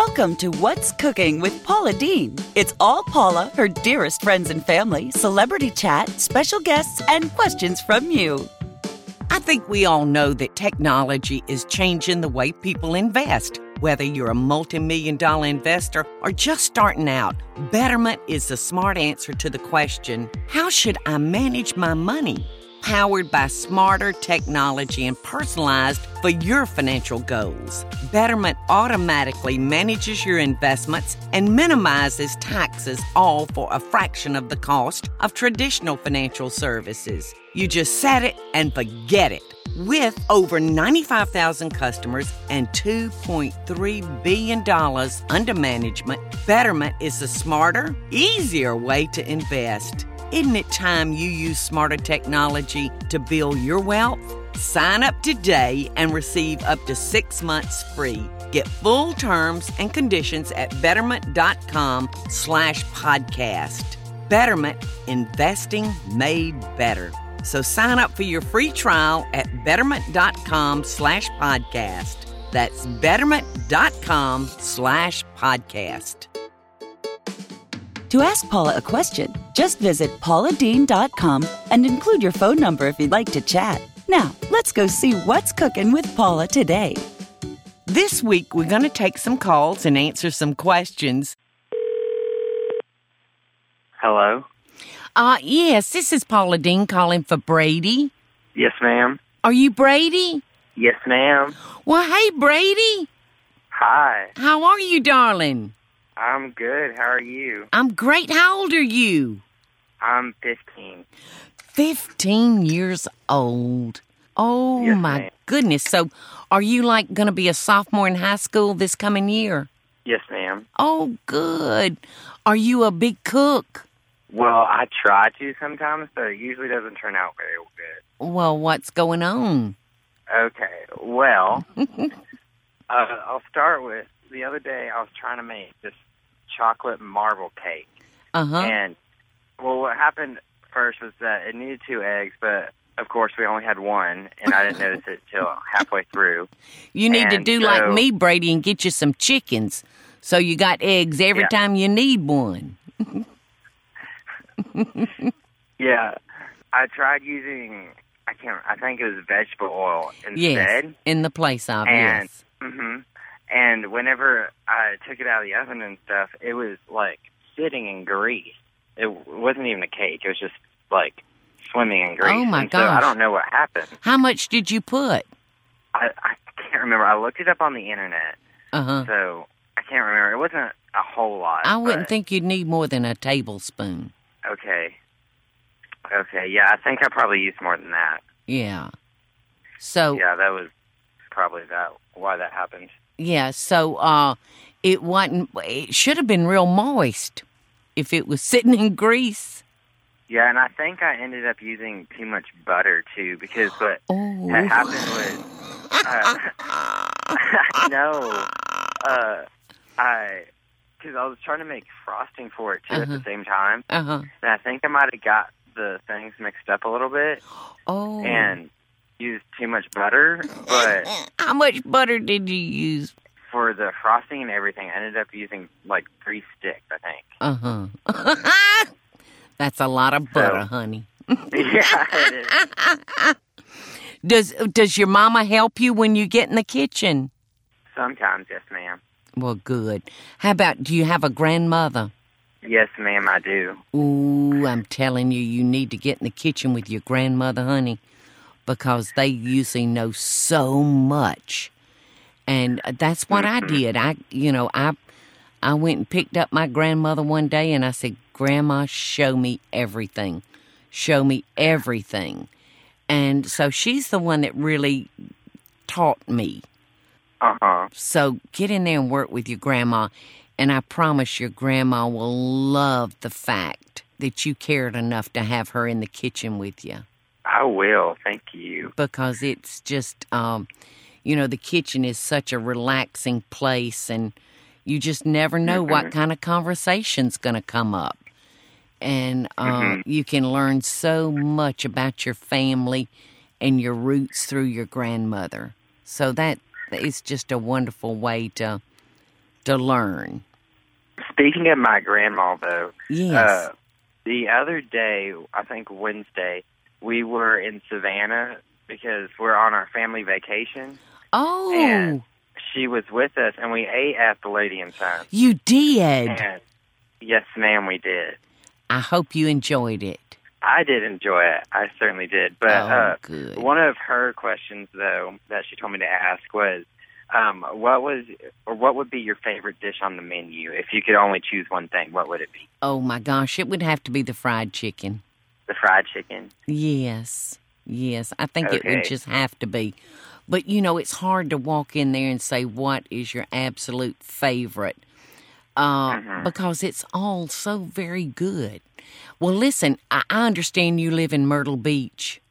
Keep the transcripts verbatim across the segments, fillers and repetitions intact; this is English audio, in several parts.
Welcome to What's Cooking with Paula Deen. It's all Paula, her dearest friends and family, celebrity chat, special guests, and questions from you. I think we all know that technology is changing the way people invest. Whether you're a multi-million dollar investor or just starting out, Betterment is the smart answer to the question, how should I manage my money? Powered by smarter technology and personalized for your financial goals. Betterment automatically manages your investments and minimizes taxes, all for a fraction of the cost of traditional financial services. You just set it and forget it. With over ninety-five thousand customers and two point three billion dollars under management, Betterment is the smarter, easier way to invest. Isn't it time you use smarter technology to build your wealth? Sign up today and receive up to six months free. Get full terms and conditions at betterment.com slash podcast. Betterment, investing made better. So sign up for your free trial at betterment.com slash podcast. That's betterment.com slash podcast. To ask Paula a question, just visit paula deen dot com and include your phone number if you'd like to chat. Now, let's go see what's cooking with Paula today. This week, we're going to take some calls and answer some questions. Hello? Uh, yes, this is Paula Deen calling for Brady. Yes, ma'am. Are you Brady? Yes, ma'am. Well, hey, Brady. Hi. How are you, darling? I'm good. How are you? I'm great. How old are you? I'm fifteen. Fifteen years old. Oh, Yes, my ma'am. goodness. So are you, like, going to be a sophomore in high school this coming year? Yes, ma'am. Oh, good. Are you a big cook? Well, I try to sometimes, but it usually doesn't turn out very good. Well, what's going on? Okay. Well, uh, I'll start with, the other day I was trying to make this chocolate marble cake. Uh-huh. And, well, what happened first was that it needed two eggs, but, of course, we only had one, and I didn't notice it till halfway through. You need to And do so- like me, Brady, and get you some chickens so you got eggs every Yeah. time you need one. Yeah. I tried using, I can't, I think it was vegetable oil Yes, instead. in the place of, And, yes. hmm and whenever I took it out of the oven and stuff, it was, like, sitting in grease. It wasn't even a cake. It was just, like, swimming in grease. Oh, my and so I gosh. don't know what happened. How much did you put? I, I can't remember. I looked it up on the internet, Uh-huh. so I can't remember. It wasn't a whole lot. I wouldn't but- think you'd need more than a tablespoon. Okay. Okay, yeah, I think I probably used more than that. Yeah. So, Yeah, that was probably that why that happened. yeah, so uh, it wasn't, it should have been real moist if it was sitting in grease. Yeah, and I think I ended up using too much butter, too, because what Oh. had happened was, uh, no, uh, I, because I was trying to make frosting for it, too, Uh-huh. at the same time, Uh-huh. and I think I might have got the things mixed up a little bit, Oh. and used too much butter, but How much butter did you use? for the frosting and everything, I ended up using, like, three sticks, I think. Uh-huh. That's a lot of butter, So- honey. Yeah, it is. Does does your mama help you when you get in the kitchen? Sometimes, yes, ma'am. Well, good. How about, do you have a grandmother? Yes, ma'am, I do. Ooh, I'm telling you, you need to get in the kitchen with your grandmother, honey, because they usually know so much. And that's what I did. I, you know, I, I went and picked up my grandmother one day, and I said, Grandma, show me everything. Show me everything. And so she's the one that really taught me. Uh-huh. So get in there and work with your grandma, and I promise your grandma will love the fact that you cared enough to have her in the kitchen with you. I will. Thank you. Because it's just, um, you know, the kitchen is such a relaxing place, and you just never know what kind of conversation's going to come up. And uh, Mhm. you can learn so much about your family and your roots through your grandmother. So that is just a wonderful way to to learn. Speaking of my grandma, though, Yes. uh, the other day, I think Wednesday, we were in Savannah because we're on our family vacation. Oh, And she was with us, and we ate at the Lady and Son. you did. And yes, ma'am, we did. I hope you enjoyed it. I did enjoy it. I certainly did. But Oh, uh, good. one of her questions, though, that she told me to ask was, um, what was or what would be your favorite dish on the menu? If you could only choose one thing, what would it be? Oh, my gosh, it would have to be the fried chicken. The fried chicken? Yes, yes. I think it would Okay. just have to be. But, you know, it's hard to walk in there and say, what is your absolute favorite? Uh, Mhm. Because it's all so very good. Well, listen, I, I understand you live in Myrtle Beach.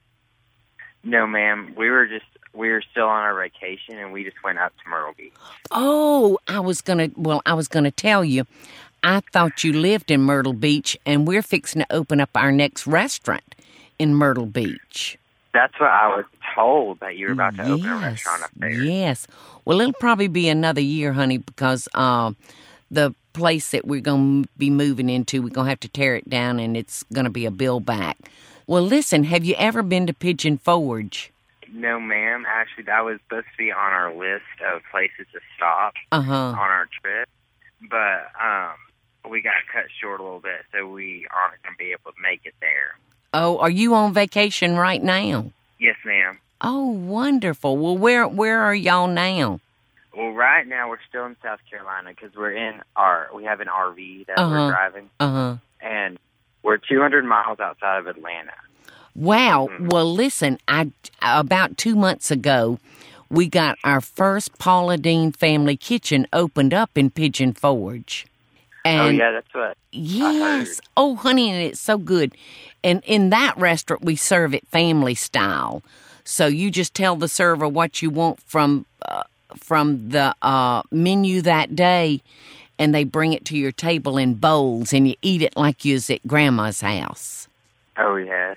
No, ma'am. We were just we were still on our vacation, and we just went up to Myrtle Beach. Oh, I was going to, well, I was going to tell you, I thought you lived in Myrtle Beach, and we're fixing to open up our next restaurant in Myrtle Beach. That's what I was told, that you were about to yes, open a restaurant up there. Yes. Well, it'll probably be another year, honey, because uh, the place that we're going to be moving into, we're going to have to tear it down, and it's going to be a bill back. Well, listen, have you ever been to Pigeon Forge? No, ma'am. Actually, that was supposed to be on our list of places to stop Uh-huh. on our trip. But um, we got cut short a little bit, so we aren't going to be able to make it there. Oh, are you on vacation right now? Yes, ma'am. Oh, wonderful. Well, where where are y'all now? Well, right now we're still in South Carolina because we're in our, we have an R V that Uh-huh. we're driving, Uh-huh. and we're two hundred miles outside of Atlanta. Wow. Mhm. Well, listen, I about two months ago, we got our first Paula Deen Family Kitchen opened up in Pigeon Forge. And oh, yeah, that's what yes. heard. Oh, honey, and it's so good. And in that restaurant, we serve it family style. So you just tell the server what you want from uh, from the uh, menu that day, and they bring it to your table in bowls, and you eat it like you was at Grandma's house. Oh, yes.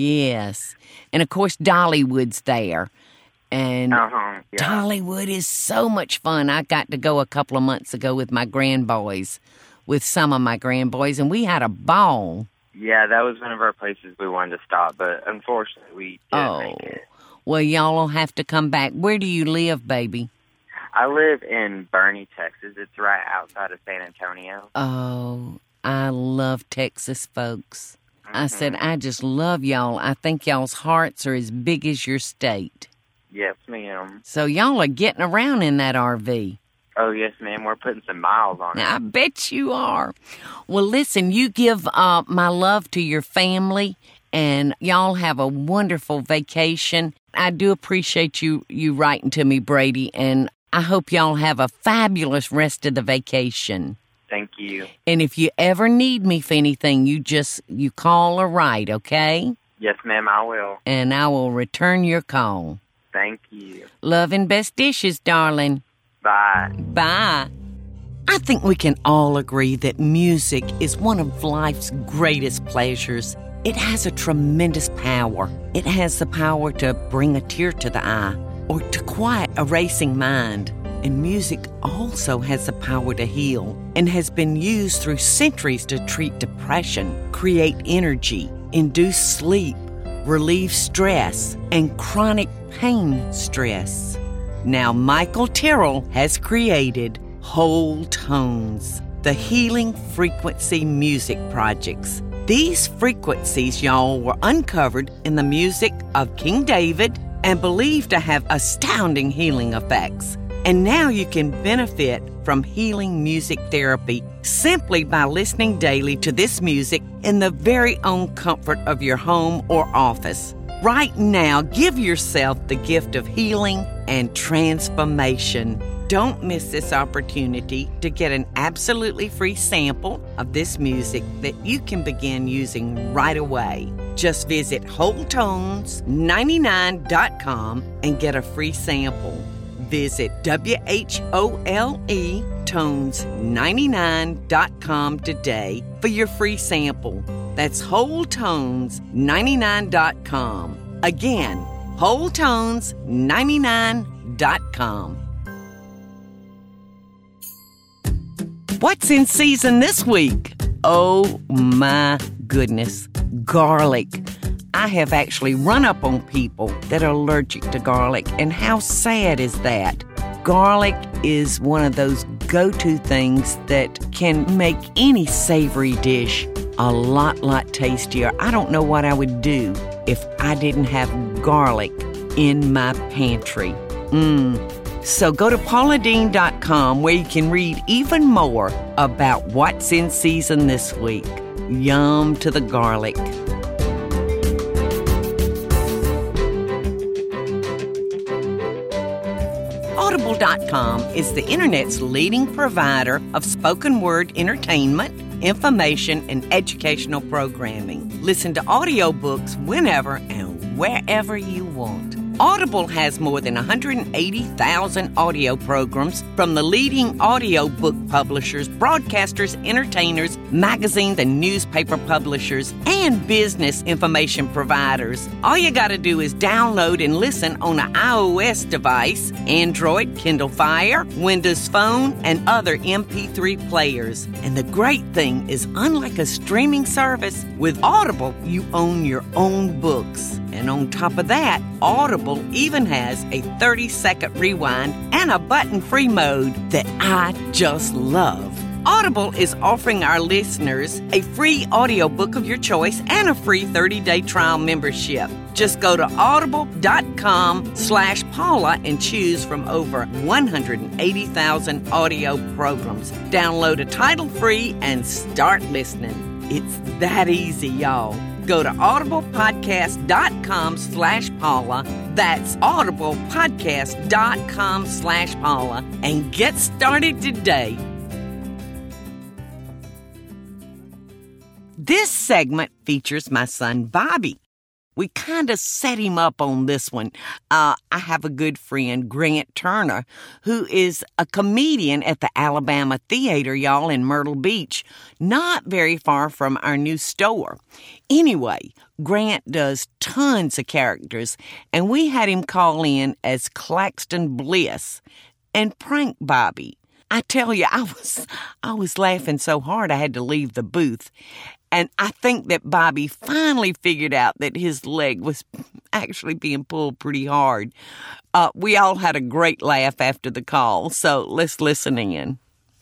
Yes. And, of course, Dollywood's there. And Uh-huh. Yeah. Dollywood is so much fun. I got to go a couple of months ago with my grandboys, with some of my grandboys, and we had a ball. Yeah, that was one of our places we wanted to stop, but unfortunately we didn't Oh, make it. well, y'all will have to come back. Where do you live, baby? I live in Bernie, Texas. It's right outside of San Antonio. Oh, I love Texas folks. I said, Mhm. I just love y'all. I think y'all's hearts are as big as your state. Yes, ma'am. So y'all are getting around in that R V. Oh, yes, ma'am. We're putting some miles on I it. bet you are. Well, listen, you give uh, my love to your family, and y'all have a wonderful vacation. I do appreciate you, you writing to me, Brady, and I hope y'all have a fabulous rest of the vacation. Thank you. And if you ever need me for anything, you just, you call or write, okay? Yes, ma'am, I will. And I will return your call. Thank you. Love and best dishes, darling. Bye. Bye. I think we can all agree that music is one of life's greatest pleasures. It has a tremendous power. It has the power to bring a tear to the eye or to quiet a racing mind. And music also has the power to heal and has been used through centuries to treat depression, create energy, induce sleep, relieve stress, and chronic pain stress. Now, Michael Terrell has created Whole Tones, the Healing Frequency Music Projects. These frequencies, y'all, were uncovered in the music of King David and believed to have astounding healing effects. And now you can benefit from healing music therapy simply by listening daily to this music in the very own comfort of your home or office. Right now, give yourself the gift of healing and transformation. Don't miss this opportunity to get an absolutely free sample of this music that you can begin using right away. Just visit whole tones ninety-nine dot com and get a free sample. Visit W H O L E tones ninety-nine dot com today for your free sample. That's whole tones ninety-nine dot com. Again, whole tones ninety-nine dot com. What's in season this week? Oh my goodness, garlic. I have actually run up on people that are allergic to garlic, and how sad is that? Garlic is one of those go-to things that can make any savory dish a lot, lot tastier. I don't know what I would do if I didn't have garlic in my pantry. Mmm. So go to paula deen dot com where you can read even more about what's in season this week. Yum to the garlic. Audible dot com is the Internet's leading provider of spoken word entertainment, information, and educational programming. Listen to audiobooks whenever and wherever you want. Audible has more than one hundred eighty thousand audio programs from the leading audiobook publishers, broadcasters, entertainers, magazines and newspaper publishers, and business information providers. All you got to do is download and listen on an iOS device, Android, Kindle Fire, Windows Phone, and other M P three players. And the great thing is, unlike a streaming service, with Audible, you own your own books. And on top of that, Audible even has a thirty-second rewind and a button-free mode that I just love. Audible is offering our listeners a free audiobook of your choice and a free thirty-day trial membership. Just go to audible.com slash Paula and choose from over one hundred eighty thousand audio programs. Download a title free and start listening. It's that easy, y'all. Go to audiblepodcast.com slash Paula. That's audiblepodcast.com slash Paula and get started today. This segment features my son, Bobby. We kind of set him up on this one. Uh, I have a good friend, Grant Turner, who is a comedian at the Alabama Theater, y'all, in Myrtle Beach, not very far from our new store. Anyway, Grant does tons of characters, and we had him call in as Claxton Bliss and prank Bobby. I tell you, I was I was laughing so hard I had to leave the booth. And I think that Bobby finally figured out that his leg was actually being pulled pretty hard. Uh, we all had a great laugh after the call, so let's listen in.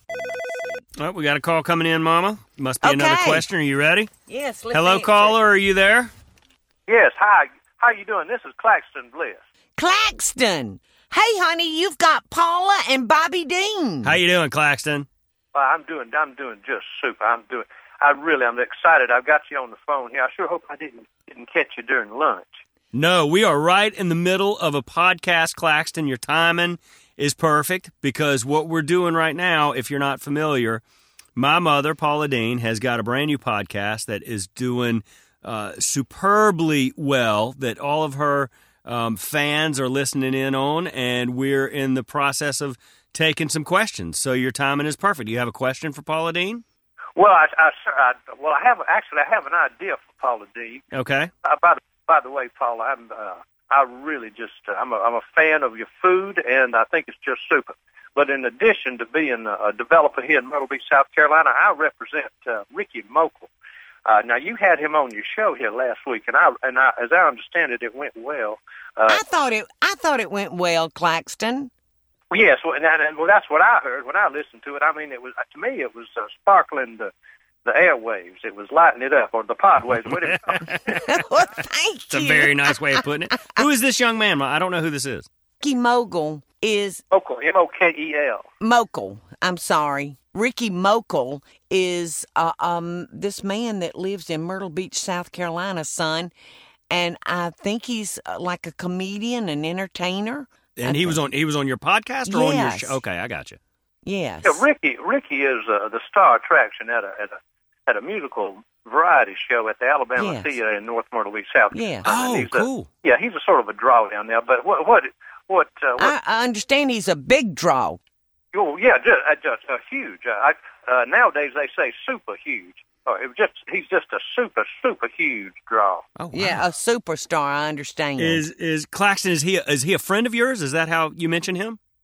All right, we got a call coming in, Mama. Must be Okay. another question. Are you ready? Yes, let's Hello, answer. caller. Are you there? Yes, hi. How you doing? This is Claxton Bliss. Claxton! Hey, honey, you've got Paula and Bobby Dean. How you doing, Claxton? Well, I'm doing. I'm doing just super. I'm doing. I really. I'm excited. I've got you on the phone here. I sure hope I didn't didn't catch you during lunch. No, we are right in the middle of a podcast, Claxton. Your timing is perfect because what we're doing right now, if you're not familiar, my mother, Paula Deen, has got a brand new podcast that is doing uh, superbly well, that all of her um, fans are listening in on, and we're in the process of taking some questions. So your timing is perfect. Do you have a question for Paula Deen? Well, I, I, I well, I have actually. I have an idea for Paula Deen. Okay. Uh, by the by the way, Paula, I'm. Uh, I really just. Uh, I'm a. I'm a fan of your food, and I think it's just super. But in addition to being a, a developer here in Myrtle Beach, South Carolina, I represent uh, Ricky Mokel. Uh, now you had him on your show here last week, and I and I, as I understand it, it went well. Uh, I thought it. I thought it went well, Claxton. Yes, well, and, and well, that's what I heard when I listened to it. I mean, it was to me, it was uh, sparkling the the airwaves. It was lighting it up, or the pod waves. What it, Well, thank It's you. a very nice way of putting it. Who is this young man? I don't know who this is. Ricky Mogul is Mokel, M O K E L. Mokel. I'm sorry. Ricky Mokel is uh, um this man that lives in Myrtle Beach, South Carolina, son, and I think he's uh, like a comedian, an entertainer. And I he was think- on he was on your podcast or on your Yes. show? Okay, I got you. Yes. Yeah, Ricky. Ricky is uh, the star attraction at a at a at a musical variety show at the Alabama Yes. Theater in North Myrtle Beach, South Yes. Carolina. Oh, He's a- cool. yeah, he's a sort of a draw down there. But what what what? Uh, what I, I understand he's a big draw. oh, yeah, just uh, just uh, huge. Uh, I, uh, nowadays they say super huge. Oh, it was just he's just a super super huge draw. Oh, wow. Yeah, a superstar. I understand. Is is Claxton? Is he is he a friend of yours? Is that how you mention him?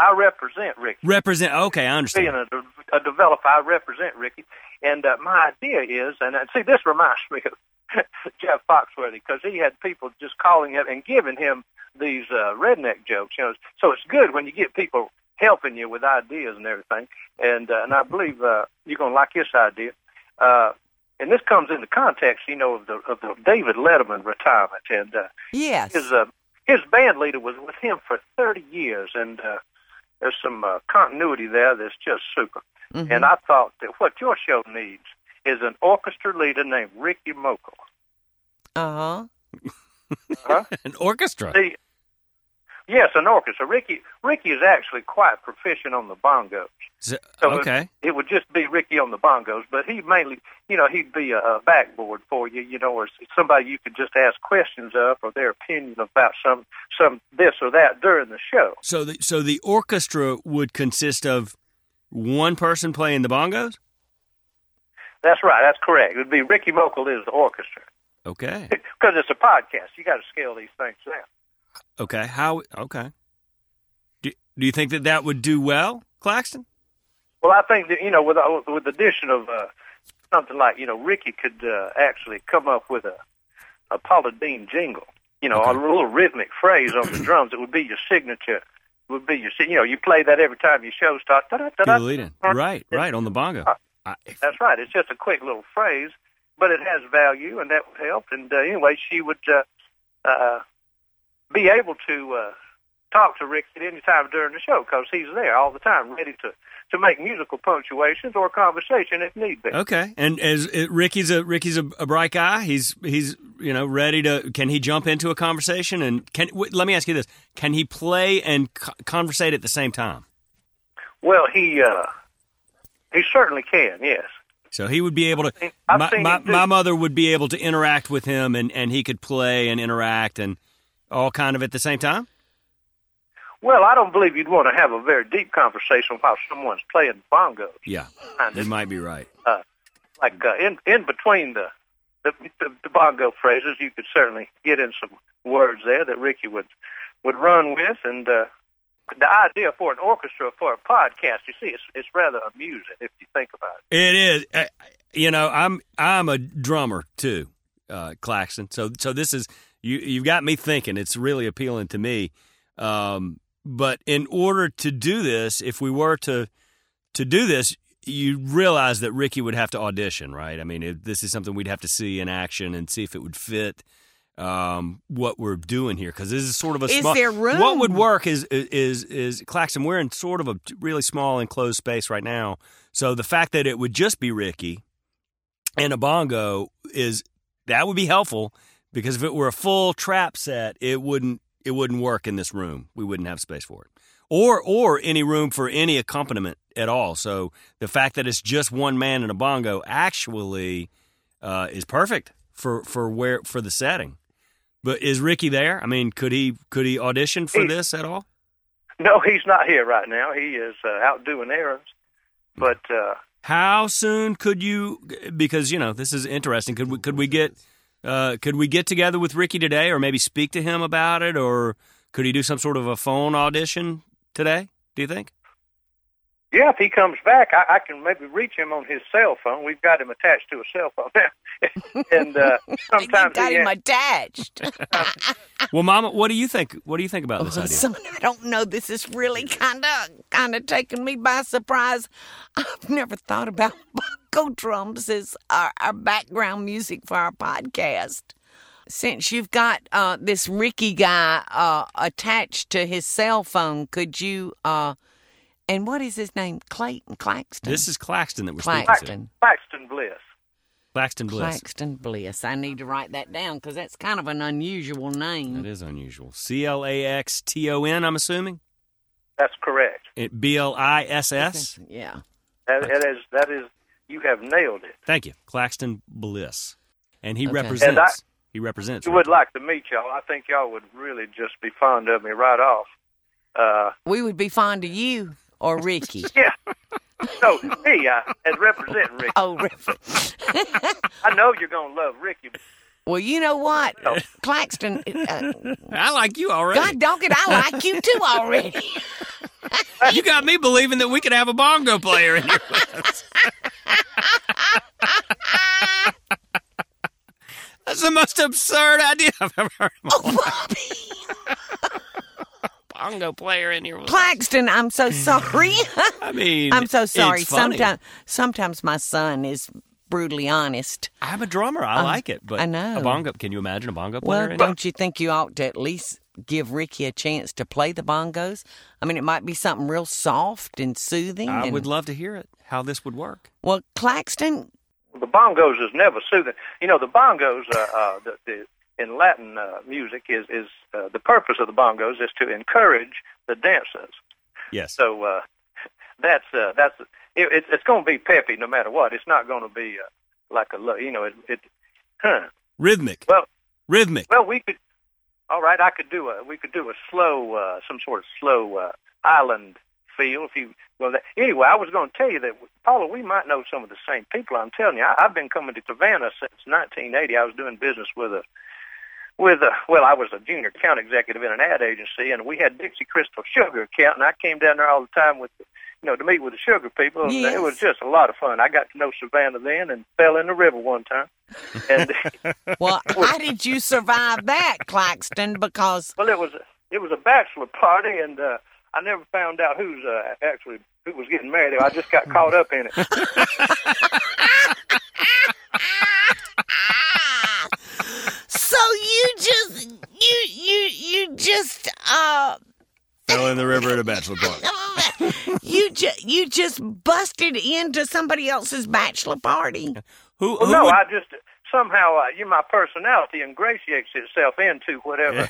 I represent Ricky. Represent. Okay, I understand. Being a, a developer, I represent Ricky. And uh, my idea is, and uh, see, this reminds me of Jeff Foxworthy, because he had people just calling him and giving him these uh, redneck jokes. You know, so it's good when you get people helping you with ideas and everything. And uh, and I believe uh, you're going to like this idea. Uh, and this comes in the context, you know, of the of the David Letterman retirement. And uh, Yes. his uh, his band leader was with him for thirty years, and uh, there's some uh, continuity there that's just super. Mm-hmm. And I thought that what your show needs is an orchestra leader named Ricky Mokel. Uh-huh. Huh? An orchestra. See, yes, an orchestra. Ricky Ricky is actually quite proficient on the bongos. So, So okay. It, it would just be Ricky on the bongos, but he mainly, you know, he'd be a, a backboard for you, you know, or somebody you could just ask questions of or their opinion about some some this or that during the show. So the so the orchestra would consist of one person playing the bongos? That's right. That's correct. It would be Ricky Mokel is the orchestra. Okay. Because it's a podcast. You got to scale these things down. Okay. How? Okay. Do, do you think that that would do well, Claxton? Well, I think that, you know, with with the addition of uh, something like, you know, Ricky could uh, actually come up with a, a Paula Deen jingle, you know, Okay. a little rhythmic phrase on the drums. It would be your signature. Would be your, you know, you play that every time your show starts. Do the lead in. Right, right, on the bongo. I, That's right. It's just a quick little phrase, but it has value, and that would help. And uh, anyway, she would uh, uh, be able to uh, talk to Rick at any time during the show because he's there all the time, ready to, to make musical punctuations or conversation if need be. Okay, and as it, Ricky's a Ricky's a, a bright guy. He's he's you know ready to. Can he jump into a conversation and can? W- let me ask you this: can he play and co- conversate at the same time? Well, he uh, he certainly can. Yes. So he would be able to. I've My, seen my, him do- my mother would be able to interact with him, and, and he could play and interact and all kind of at the same time. Well, I don't believe you'd want to have a very deep conversation while someone's playing bongos. Yeah, Kind you of, might be right. uh, like uh, in in between the the, the the bongo phrases, you could certainly get in some words there that Ricky would would run with. And uh, the idea for an orchestra for a podcast, you see, it's it's rather amusing if you think about it. It is. Uh, you know, I'm I'm a drummer too, uh, Claxton. So so this is you. You've got me thinking. It's really appealing to me. Um, but in order to do this, if we were to to do this, you realize that Ricky would have to audition, right? I mean, it, this is something we'd have to see in action and see if it would fit um, what we're doing here. Because this is sort of a Is small. there room? What would work is is is Claxton. We're in sort of a really small enclosed space right now. So the fact that it would just be Ricky and a bongo is that would be helpful because if it were a full trap set, it wouldn't it wouldn't work in this room. We wouldn't have space for it, or or any room for any accompaniment at all. So the fact that it's just one man and a bongo actually uh, is perfect for, for where for the setting. But is Ricky there? I mean, could he could he audition for He- this at all? No, he's not here right now. He is uh, out doing errands. But uh, How soon could you? Because you know this is interesting. Could we could we get uh, could we get together with Ricky today, or maybe speak to him about it, or could he do some sort of a phone audition today? Do you think? yeah, if he comes back, I, I can maybe reach him on his cell phone. We've got him attached to a cell phone now, and uh, You sometimes got he him has- attached. Well, Mama, what do you think? What do you think about this idea? Son, I don't know. This is really kind of kind of taking me by surprise. I've never thought about bongo drums as our, our background music for our podcast. Since you've got uh, this Ricky guy uh, attached to his cell phone, could you? Uh, and what is his name? Clayton Claxton. This is Claxton that we're speaking to. Claxton. Claxton Bliss. Claxton Bliss. Claxton Bliss. I need to write that down because that's kind of an unusual name. That is unusual. C L A X T O N, I'm assuming? That's correct. It B L I S S? Yeah. That, that is that is you have nailed it. Thank you. Claxton Bliss. And he Okay. represents. And I- he represents. I would like to meet y'all. I think y'all would really just be fond of me right off. Uh, We would be fond of you or Ricky. yeah. So, me, uh, as representing Ricky, Oh, Ricky. I know you're going to love Ricky. Well, you know what, Claxton, uh, I like you already. God dog it, I like you too already. You got me believing that we could have a bongo player in here with us. That's the most absurd idea I've ever heard. Oh, Bobby. Bongo player in here with us. Claxton, I'm so sorry. I mean, I'm so sorry. it's funny. Sometimes, sometimes my son is brutally honest. I'm a drummer. I Um, like it. But I know. A bongo. Can you imagine a bongo player? Well, in don't you think you ought to at least give Ricky a chance to play the bongos? I mean, it might be something real soft and soothing. I and, would love to hear it, how this would work. Well, Claxton, The bongos is never soothing. You know, the bongos, uh, uh, the, the, in Latin uh, music, is is uh, the purpose of the bongos is to encourage the dancers. Yes. So uh, that's uh, that's it, it's it's going to be peppy no matter what. It's not going to be uh, like a lo- you know it. it huh. Rhythmic. Well, Rhythmic. well, we could. All right, I could do a we could do a slow, uh, some sort of slow uh, island feel. If you well, that, anyway, I was going to tell you that Paula, we might know some of the same people. I'm telling you, I, I've been coming to Savannah since nineteen eighty. I was doing business with a with a well, I was a junior account executive in an ad agency, and we had Dixie Crystal Sugar account, and I came down there all the time with, you know, to meet with the sugar people. And Yes. it was just a lot of fun. I got to know Savannah then, and fell in the river one time. And well, how did you survive that, Claxton? Because well, it was it was a bachelor party, and uh, I never found out who's uh, actually who was getting married. I just got caught up in it. so you just you you you just uh Fell in the river at a bachelor party. you just you just busted into somebody else's bachelor party. Who, Well, who no, would- I just somehow uh, you my personality ingratiates itself into whatever.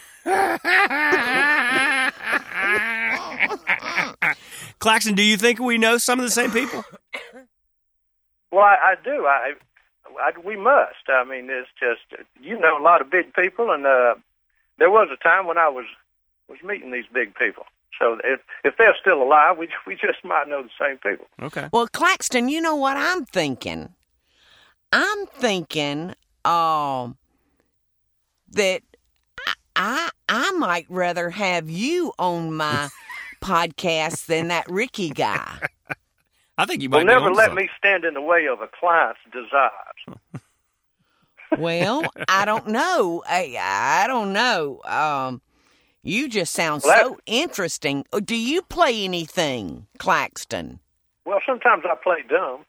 Claxton, do you think we know some of the same people? Well, I, I do. I, I we must. I mean, it's just you know a lot of big people, and uh, there was a time when I was was meeting these big people. So if if they're still alive, we we just might know the same people. Okay. Well, Claxton, you know what I'm thinking? I'm thinking um that I, I I might rather have you on my podcast than that Ricky guy. I think you might Well, be never onto let something. me stand in the way of a client's desires. Well, I don't know. I I don't know. Um, you just sound Well, so interesting. Oh, do you play anything, Claxton? Well, sometimes I play dumb.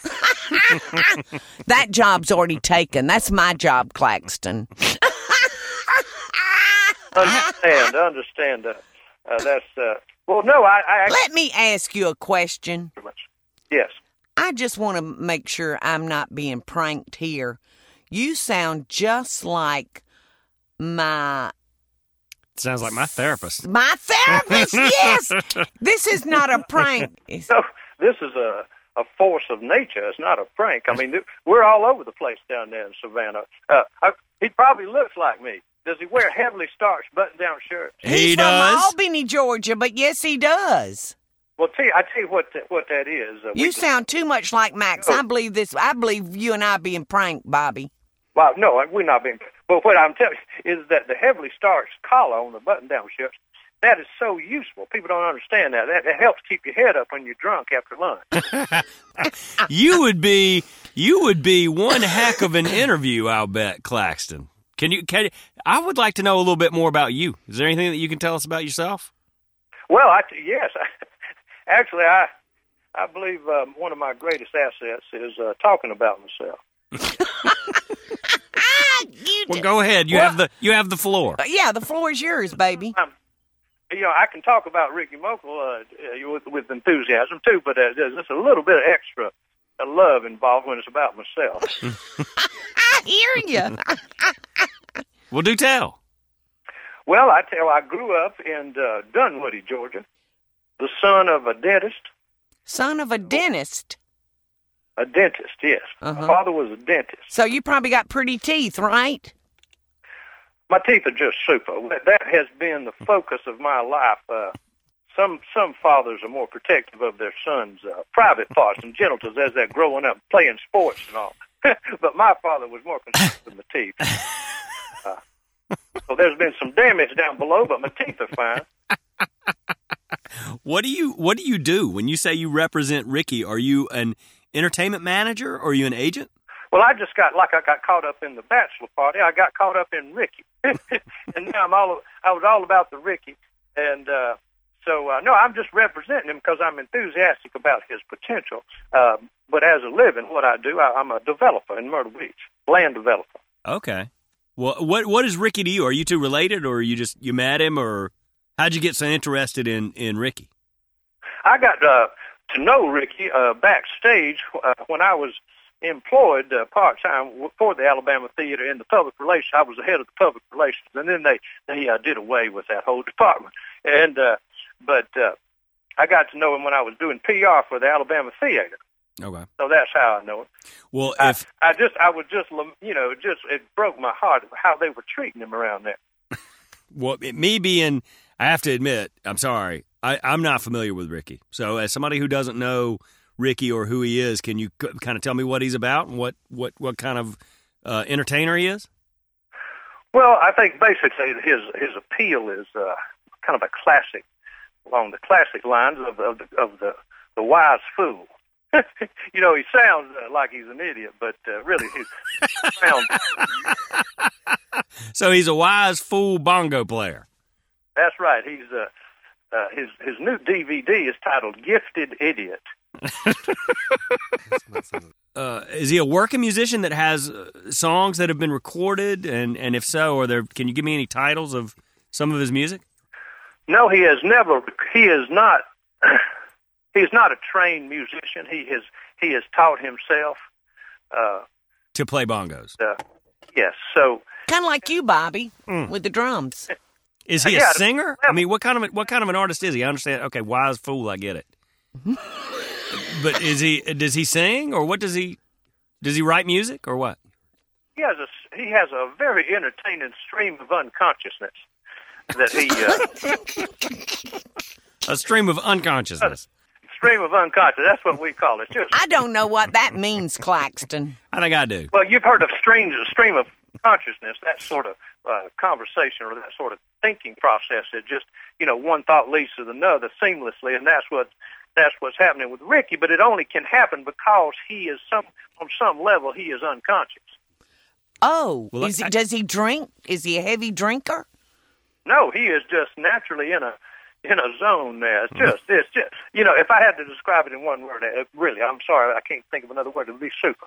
That job's already taken. That's my job, Claxton. Understand, understand. Uh, uh, that's uh, well, no, I, I actually Let me ask you a question. yes. I just want to make sure I'm not being pranked here. You sound just like my Sounds like my therapist. my therapist. Yes, this is not a prank. It's- No, this is a a force of nature. It's not a prank. I mean, th- we're all over the place down there in Savannah. Uh, I, he probably looks like me. Does he wear heavily starched button-down shirts? He He's does. from Albany, Georgia, but yes, he does. Well, tell you, I tell you what that, what that is. Uh, we You just- sound too much like Max. I believe this. I believe you and I being pranked, Bobby. Well, no, we're not being. But what I'm telling you is that the heavily starched collar on the button-down shirts, that is so useful. People don't understand that. That, that helps keep your head up when you're drunk after lunch. You would be you would be one heck of an interview, I'll bet, Claxton. Can you can I would like to know a little bit more about you. Is there anything that you can tell us about yourself? Well, I t- yes, actually, I I believe um, one of my greatest assets is uh, talking about myself. You Well, d- go ahead. You Well- have the you have the floor. Uh, yeah, the floor is yours, baby. Um, you know, I can talk about Ricky Mokel uh, uh, with, with enthusiasm too, but uh, there's just a little bit of extra uh, love involved when it's about myself. I hear you. Well, do tell. Well, I tell, I grew up in uh, Dunwoody, Georgia, the son of a dentist. Son of a dentist. A dentist, yes. Uh-huh. My father was a dentist. So you probably got pretty teeth, right? My teeth are just super. That has been the focus of my life. Uh, some some fathers are more protective of their sons' uh, private parts and genitals as they're growing up, playing sports and all. But my father was more concerned with my teeth. Uh, so there's been some damage down below, but my teeth are fine. What do you What do you do when you say you represent Ricky? Are you an entertainment manager or are you an agent? Well, I just got, like I got caught up in the bachelor party. I got caught up in Ricky. And now I'm all, I was all about the Ricky. And uh, so, uh, no, I'm just representing him because I'm enthusiastic about his potential. Uh, but as a living, what I do, I, I'm a developer in Myrtle Beach, land developer. Okay. Well, what what is Ricky to you? Are you two related, or you just you met him, or how'd you get so interested in, in Ricky? I got uh, to know Ricky uh, backstage uh, when I was employed uh, part-time for the Alabama Theater in the public relations. I was the head of the public relations, and then they, they uh, did away with that whole department. And uh, But uh, I got to know him when I was doing P R for the Alabama Theater. Okay. So that's how I know him. Well, I, if I just, I was just, you know, just it broke my heart how they were treating him around there. well, me being, I have to admit, I'm sorry, I, I'm not familiar with Ricky. So as somebody who doesn't know Ricky or who he is, can you c- kind of tell me what he's about and what, what, what kind of uh, entertainer he is? Well, I think basically his his appeal is uh, kind of a classic, along the classic lines of, of, the, of the, the wise fool. You know, he sounds uh, like he's an idiot, but uh, really he sounds... So he's a wise fool bongo player. That's right. He's uh, uh, his his new D V D is titled "Gifted Idiot." uh, is he a working musician that has uh, songs that have been recorded? And, and if so, are there? Can you give me any titles of some of his music? No, he has never. He is not. He's not a trained musician. He has. He has taught himself uh, to play bongos. Uh, yes. So kind of like you, Bobby, mm. with the drums. Is he yeah, a singer? I mean, what kind of what kind of an artist is he? I understand. Okay, wise fool, I get it. But is he? Does he sing, or what does he? Does he write music, or what? He has a he has a very entertaining stream of unconsciousness that he. Uh, a stream of unconsciousness. Stream of unconscious. That's what we call it. Just, I don't know what that means, Claxton. I think I do. Well, you've heard of streams, a stream of consciousness. That sort of uh, conversation or that sort of thinking process. That just you know one thought leads to another seamlessly, and that's what. That's what's happening with Ricky, but it only can happen because he is some on some level he is unconscious. Oh, well, is I, he, does he drink? Is he a heavy drinker? No, he is just naturally in a in a zone there. It's just it's just you know if I had to describe it in one word, uh, really, I'm sorry, I can't think of another word. It would be super.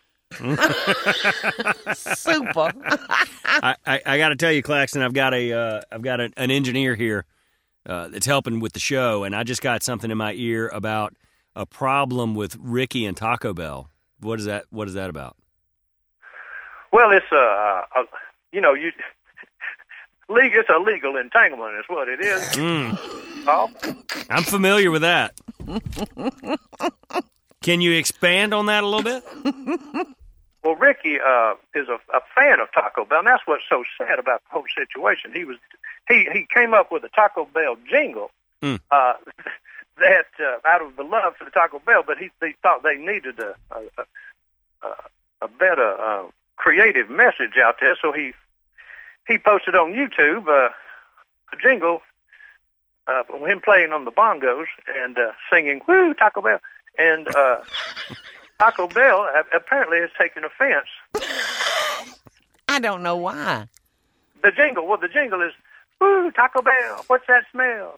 Super. I, I, I got to tell you, Claxton, I've got a uh, I've got a, an engineer here. Uh, that's helping with the show, and I just got something in my ear about a problem with Ricky and Taco Bell. What is that? What is that about? Well, it's a, uh, a you know you legal. It's a legal entanglement, is what it is. Mm. Oh. I'm familiar with that. Can you expand on that a little bit? Well, Ricky uh, is a, a fan of Taco Bell, and that's what's so sad about the whole situation. He was he, he came up with a Taco Bell jingle mm. uh, that uh, out of the love for the Taco Bell, but he, he thought they needed a a, a, a better uh, creative message out there, so he he posted on YouTube uh, a jingle uh, of him playing on the bongos and uh, singing "Woo Taco Bell," and uh, Taco Bell apparently has taken offense. I don't know why. The jingle, well, the jingle is, "Ooh, Taco Bell, what's that smell?"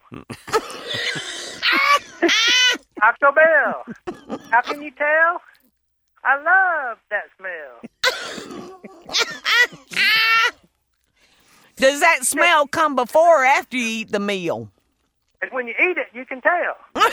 Taco Bell, how can you tell? I love that smell. Does that smell come before or after you eat the meal? And when you eat it, you can tell.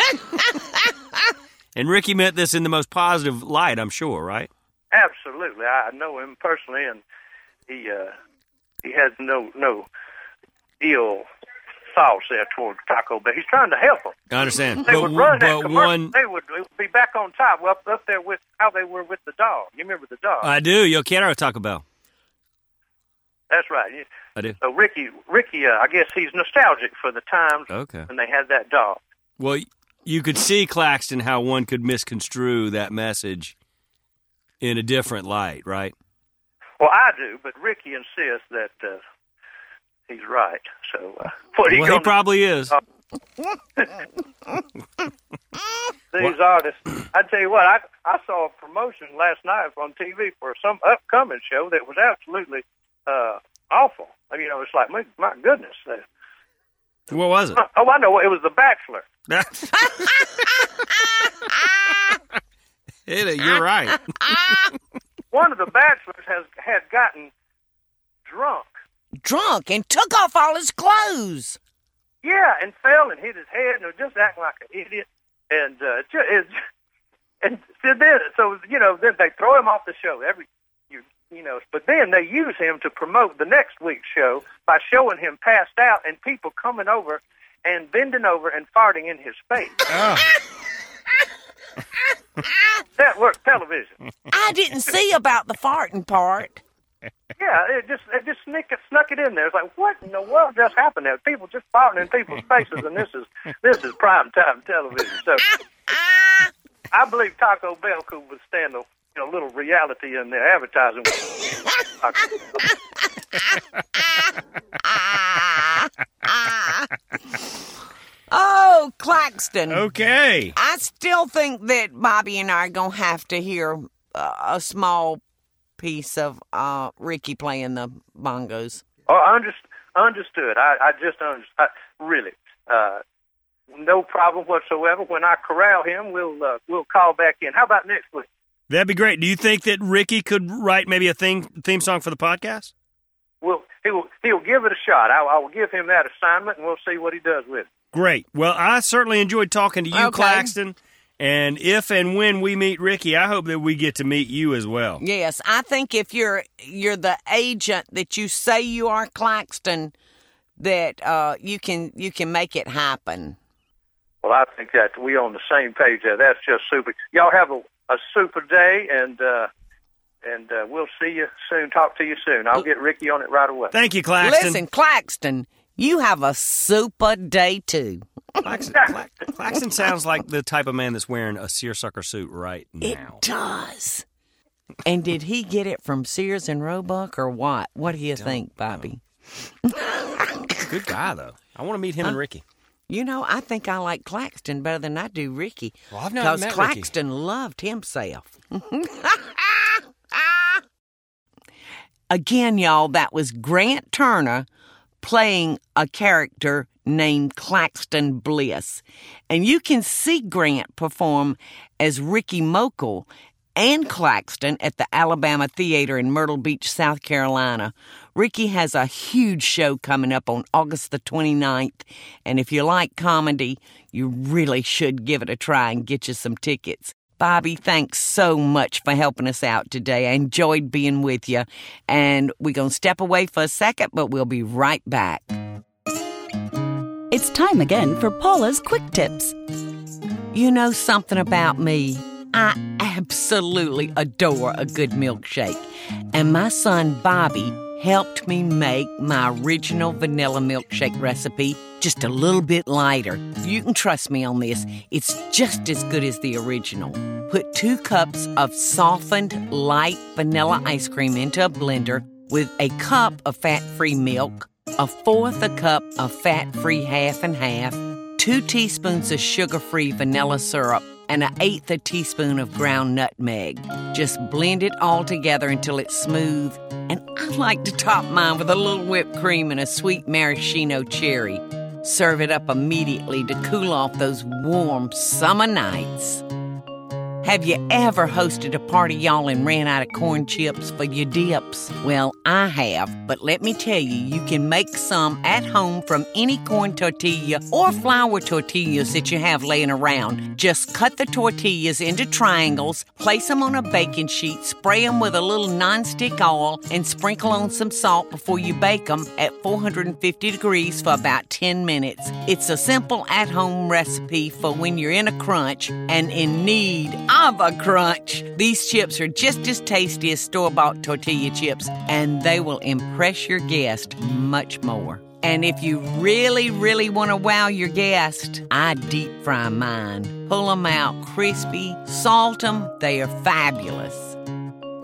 And Ricky meant this in the most positive light, I'm sure, right? Absolutely. I know him personally, and he uh, he has no no ill thoughts there toward Taco Bell. He's trying to help them. I understand. They but, would run that but commercial. one, They would be back on top, well, up, up there with how they were with the dog. You remember the dog? I do. Yo quiero Taco Bell. That's right. Yeah. I do. So Ricky, Ricky, uh, I guess he's nostalgic for the times Okay. when they had that dog. Well, you could see, Claxton, how one could misconstrue that message in a different light, right? Well, I do, but Ricky insists that uh, he's right. So uh, what are you Well, he gonna, probably is. Uh, These artists. I tell you what, I I saw a promotion last night on T V for some upcoming show that was absolutely uh, awful. I mean, you know, it's like, my, my goodness. What was it? Oh, I know. It was The Bachelor. You're right. One of the bachelors has had gotten drunk. Drunk and took off all his clothes. Yeah, and fell and hit his head and was just acting like an idiot. And uh, ju- it, and so then, so you know, then they throw him off the show every, you, you know. But then they use him to promote the next week's show by showing him passed out and people coming over and bending over and farting in his face. Oh. Network television. I didn't see about the farting part. Yeah, it just it just snuck it, snuck it in there. It's like, what in the world just happened there? People just farting in people's faces, and this is this is prime time television. So I believe Taco Bell could withstand a you know, little reality in their advertising. Oh, Claxton. Okay. I still think that Bobby and I are going to have to hear uh, a small piece of uh, Ricky playing the bongos. Oh, I underst- understood. I, I just understood. Really. Uh, no problem whatsoever. When I corral him, we'll uh, we'll call back in. How about next week? That'd be great. Do you think that Ricky could write maybe a theme, theme song for the podcast? Well, he will, he'll give it a shot. I, I will give him that assignment, and we'll see what he does with it. Great. Well, I certainly enjoyed talking to you, Okay. Claxton. And if and when we meet Ricky, I hope that we get to meet you as well. Yes, I think if you're you're the agent that you say you are, Claxton, that uh, you can you can make it happen. Well, I think that we on the same page there. That's just super. Y'all have a, a super day, and uh, and uh, we'll see you soon. Talk to you soon. I'll get Ricky on it right away. Thank you, Claxton. Listen, Claxton, you have a super day too. Claxton, Cla- Claxton sounds like the type of man that's wearing a seersucker suit right now. It does. And did he get it from Sears and Roebuck or what? What do you think, Bobby? Good guy, though. I want to meet him and Ricky. You know, I think I like Claxton better than I do Ricky. Well, I've never met Because Ricky. Claxton loved himself. Again, y'all, that was Grant Turner playing a character named Claxton Bliss. And you can see Grant perform as Ricky Mokel and Claxton at the Alabama Theater in Myrtle Beach, South Carolina. Ricky has a huge show coming up on August the twenty-ninth, and if you like comedy, you really should give it a try and get you some tickets. Bobby, thanks so much for helping us out today. I enjoyed being with you, and we're going to step away for a second, but we'll be right back. It's time again for Paula's Quick Tips. You know something about me? I absolutely adore a good milkshake. And my son Bobby helped me make my original vanilla milkshake recipe just a little bit lighter. You can trust me on this. It's just as good as the original. Put two cups of softened light vanilla ice cream into a blender with a cup of fat-free milk, a fourth a cup of fat-free half and half, two teaspoons of sugar-free vanilla syrup, and an eighth a teaspoon of ground nutmeg. Just blend it all together until it's smooth. And I like to top mine with a little whipped cream and a sweet maraschino cherry. Serve it up immediately to cool off those warm summer nights. Have you ever hosted a party, y'all, and ran out of corn chips for your dips? Well, I have, but let me tell you, you can make some at home from any corn tortilla or flour tortillas that you have laying around. Just cut the tortillas into triangles, place them on a baking sheet, spray them with a little nonstick oil, and sprinkle on some salt before you bake them at four hundred fifty degrees for about ten minutes. It's a simple at-home recipe for when you're in a crunch and in need of a crunch. These chips are just as tasty as store-bought tortilla chips, and they will impress your guest much more. And if you really, really want to wow your guest, I deep fry mine. Pull them out crispy, salt them. They are fabulous.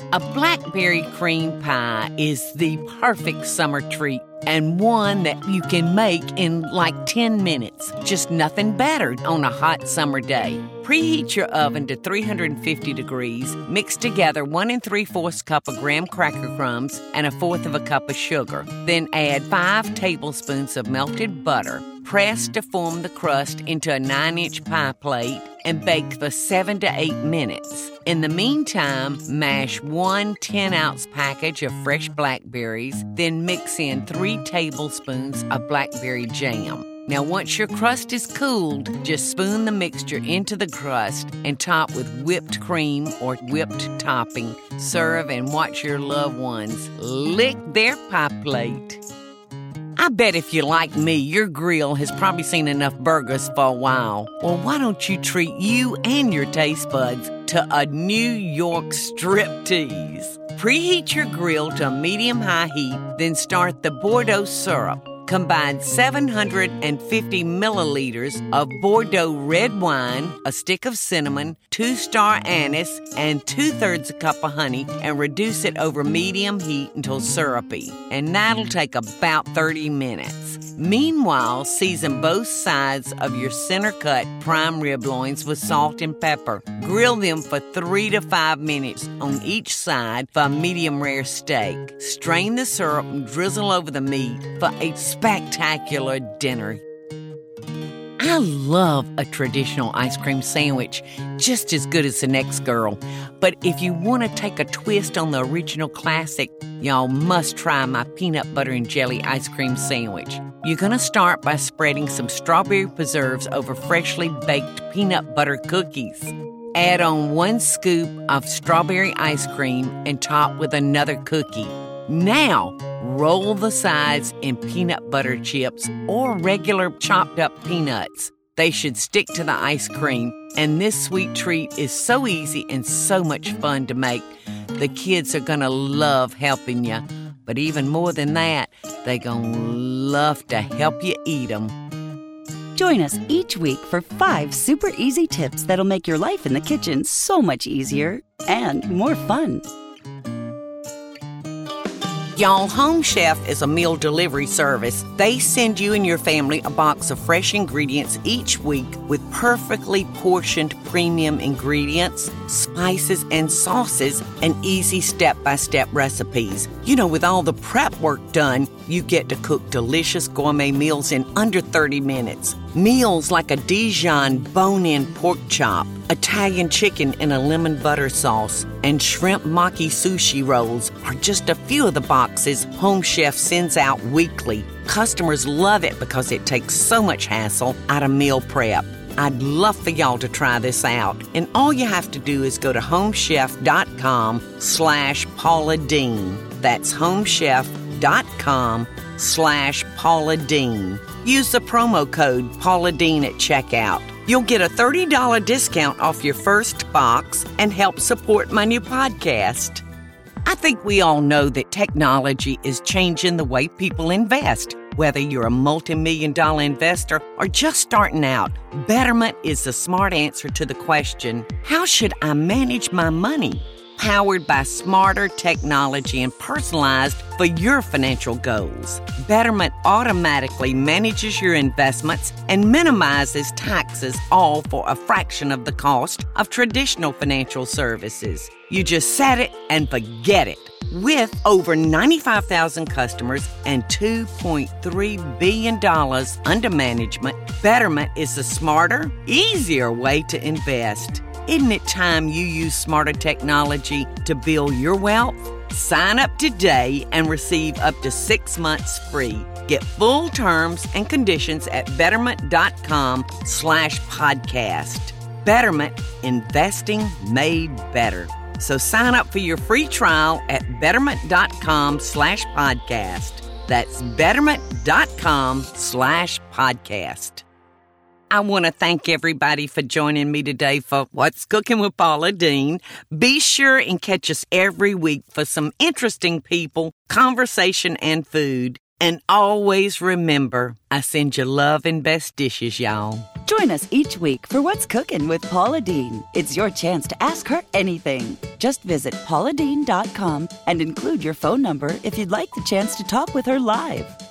A blackberry cream pie is the perfect summer treat and one that you can make in like ten minutes. Just nothing better on a hot summer day. Preheat your oven to three hundred fifty degrees. Mix together one and three-fourths cup of graham cracker crumbs and a fourth of a cup of sugar. Then add five tablespoons of melted butter. Press to form the crust into a nine-inch pie plate and bake for seven to eight minutes. In the meantime, mash one ten-ounce package of fresh blackberries, then mix in three tablespoons of blackberry jam. Now, once your crust is cooled, just spoon the mixture into the crust and top with whipped cream or whipped topping. Serve and watch your loved ones lick their pie plate. I bet if you're like me, your grill has probably seen enough burgers for a while. Well, why don't you treat you and your taste buds to a New York striptease? Preheat your grill to a medium-high heat, then start the Bordeaux syrup. Combine seven hundred fifty milliliters of Bordeaux red wine, a stick of cinnamon, two-star anise, and two-thirds a cup of honey, and reduce it over medium heat until syrupy. And that'll take about thirty minutes. Meanwhile, season both sides of your center-cut prime rib loins with salt and pepper. Grill them for three to five minutes on each side for a medium-rare steak. Strain the syrup and drizzle over the meat for a spectacular dinner. I love a traditional ice cream sandwich, just as good as the next girl. But if you want to take a twist on the original classic, y'all must try my peanut butter and jelly ice cream sandwich. You're going to start by spreading some strawberry preserves over freshly baked peanut butter cookies. Add on one scoop of strawberry ice cream and top with another cookie. Now, roll the sides in peanut butter chips or regular chopped up peanuts. They should stick to the ice cream, and this sweet treat is so easy and so much fun to make. The kids are going to love helping you, but even more than that, they're going to love to help you eat them. Join us each week for five super easy tips that'll make your life in the kitchen so much easier and more fun. Y'all, Home Chef is a meal delivery service. They send you and your family a box of fresh ingredients each week with perfectly portioned premium ingredients, spices, and sauces, and easy step-by-step recipes. You know, with all the prep work done, you get to cook delicious gourmet meals in under thirty minutes. Meals like a Dijon bone-in pork chop, Italian chicken in a lemon butter sauce, and shrimp maki sushi rolls are just a few of the boxes Home Chef sends out weekly. Customers love it because it takes so much hassle out of meal prep. I'd love for y'all to try this out. And all you have to do is go to homechef.com slash Paula Deen. That's homechef.com slash Paula Deen. Use the promo code Paula Deen at checkout. You'll get a thirty dollars discount off your first box and help support my new podcast. I think we all know that technology is changing the way people invest. Whether you're a multi-million dollar investor or just starting out, Betterment is the smart answer to the question, how should I manage my money? Powered by smarter technology and personalized for your financial goals. Betterment automatically manages your investments and minimizes taxes, all for a fraction of the cost of traditional financial services. You just set it and forget it. With over ninety-five thousand customers and two point three billion dollars under management, Betterment is the smarter, easier way to invest. Isn't it time you use smarter technology to build your wealth? Sign up today and receive up to six months free. Get full terms and conditions at betterment.com slash podcast. Betterment, investing made better. So sign up for your free trial at betterment.com slash podcast. That's betterment.com slash podcast. I want to thank everybody for joining me today for What's Cooking with Paula Deen. Be sure and catch us every week for some interesting people, conversation, and food. And always remember, I send you love and best dishes, y'all. Join us each week for What's Cooking with Paula Deen. It's your chance to ask her anything. Just visit paula deen dot com and include your phone number if you'd like the chance to talk with her live.